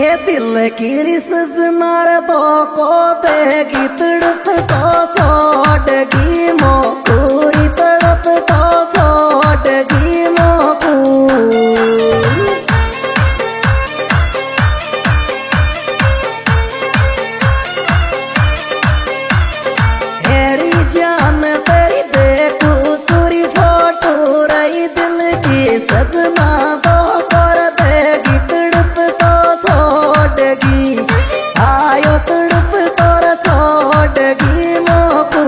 हे दिल की रिसजनार तो को देगी तड़प तो छोड़गी मो पूरी तड़प तो छोड़गी मो हेरी जान तेरी देखू सूरी फोटो रही दिल की सजना तो कर देगी तड़प तो छोड़गी आयो तड़प तोर छोड़गी मोकू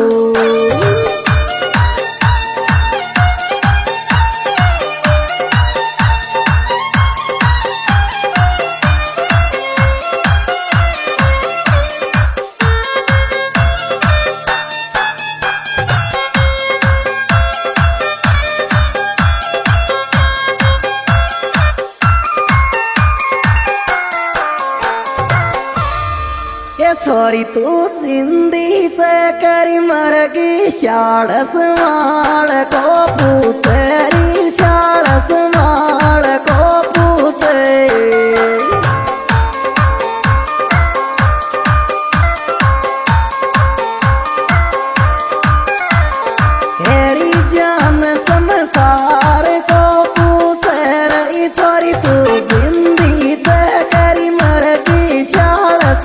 छोरी तू जिंदी से करी मरगी शाड़स माड़ को पूछरी शाड़स माड़ को पूछे हेरी जान संसार को पूछे रही छोरी तू जिंदी से करी मरगी शाड़स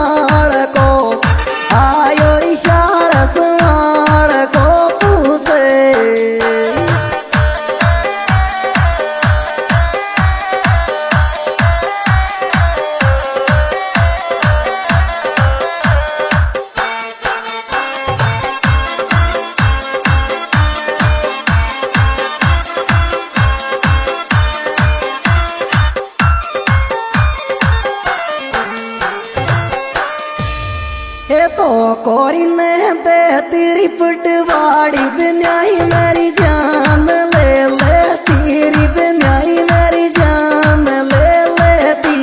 हे तो कोरी ने दे तेरी पटवाड़ी बिन्याई मेरी जान ले ले तेरी बिन्याई मेरी जान ले लेती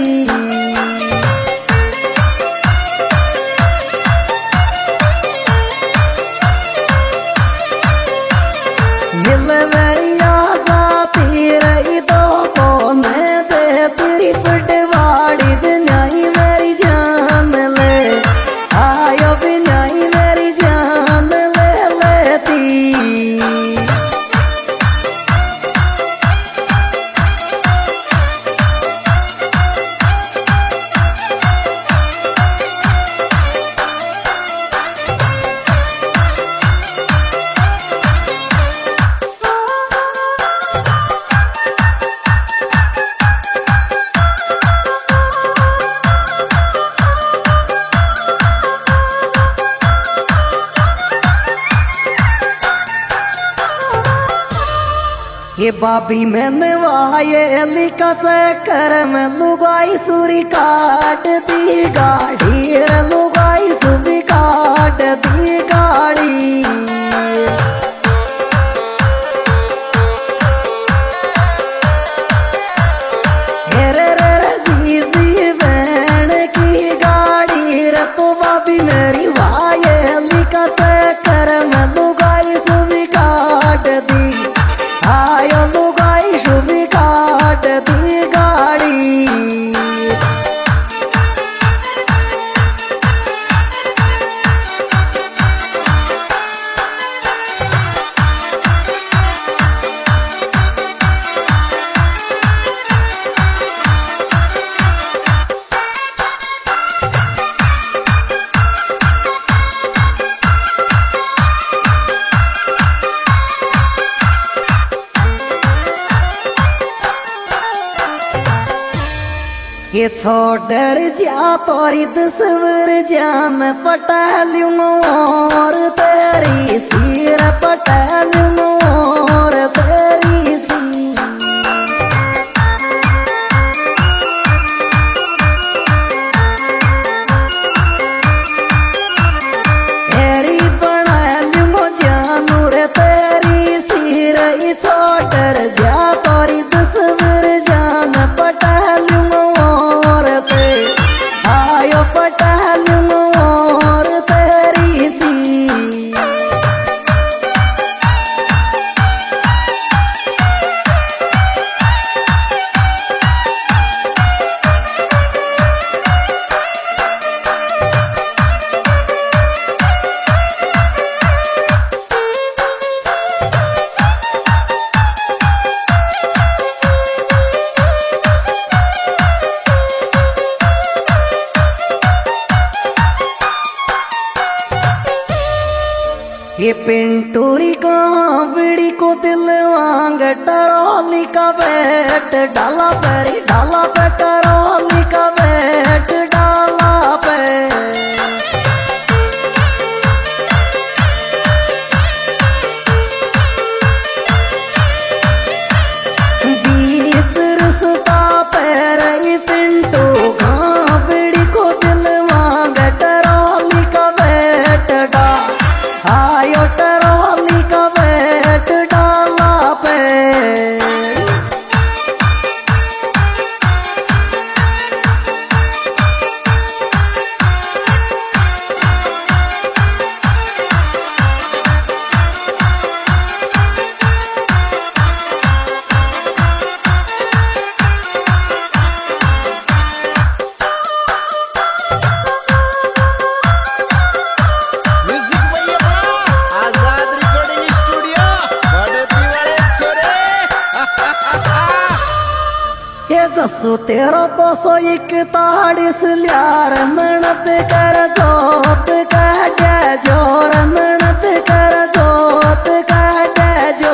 मिल मेरी आजाती रही तो को मैं दे तेरी पटवाड़ी बिन्याई मेरी जान ले आयो बिनाई मेरी जान ले लेती ये बाबी मैंने वाये लिखा से कर में लुगाई सुरी काट दी गाड़ी लुगाई सुरी काट दी गाड़ी हेरे रे जी जी बहन की गाड़ी रे तो बाबी मेरी वाये लिखा से कर में लुगाई सुरी काट दी आयो लुगाई शुभी काट दी गाड़ी ये छोड़ जा तोरी दसवर जान पटालू मोर तेरी सिर पटालू मोर तेरी सी तेरी बनालू जानू रे तेरी सिर छोड़ जा तोरी दसवर जान पटालू आयो पटालू मोर तेरी सी ये पिंटूरी कांवड़ी को दिल वांग टरोली का बैठ डाला पेरी डाला पे टरोली का बैठ डाला पे जसो तेरा 241 ल्यार मनत कर जोत काट जोर मनत कर जोत काट जो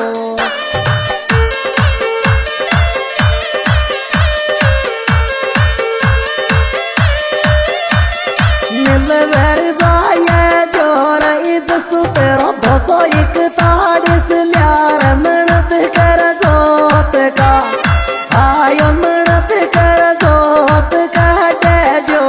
मिलवर जाए जोर जसो तेरा 241 ल्यार मनत कर जोत का आयो मनत कर जोत काट जो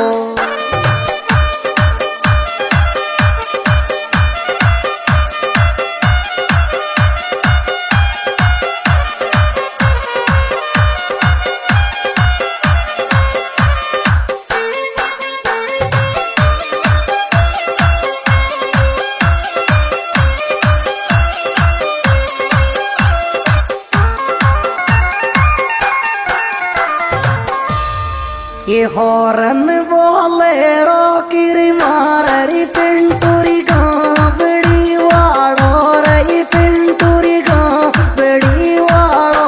ये हॉर्न बोले रोकिरी मारी पिंटूरी गांवड़ी वाड़ो रे पिंटूरी गांवड़ी वाड़ो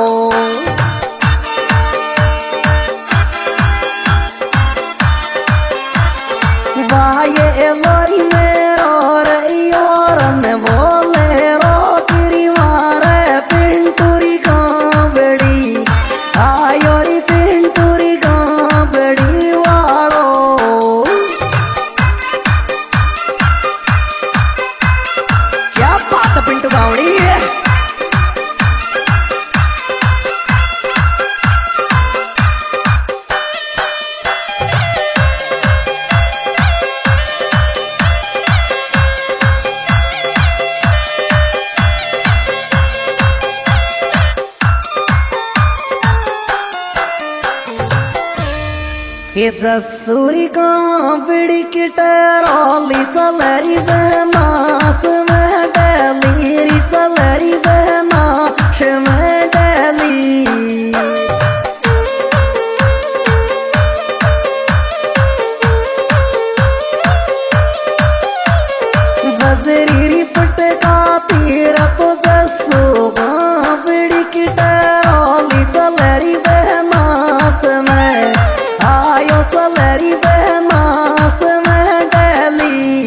वाये लोरी मेरो रे हॉर्न बोले रोकिरी मारे पिंटूरी गांवड़ी आयो री पिंटूरी पिंटू गावड़ी ये जसूरी कांवड़ी की टरोली चलरी बहमास में डलीरी चलरी बहमास में डली बजरी पटका तीर तो जसू कांवड़ी की टरोली चलरी बहमास में आयो चलरी बहमास में डली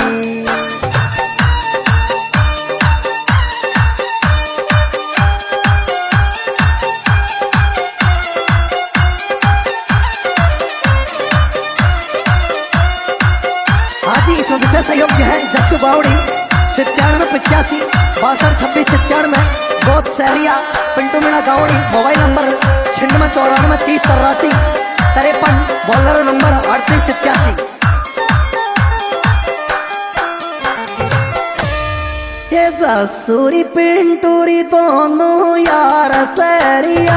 आज ही इसमें विशेष सहयोग्य है जस्सू बावड़ी 9785 62 26 97 गोद सहरिया पिंटू मीणा गावड़ी मोबाइल नंबर 9694 30 83 53 बॉलर नंबर 3887 ये जसूरी पिंटूरी दोनों यार सहरिया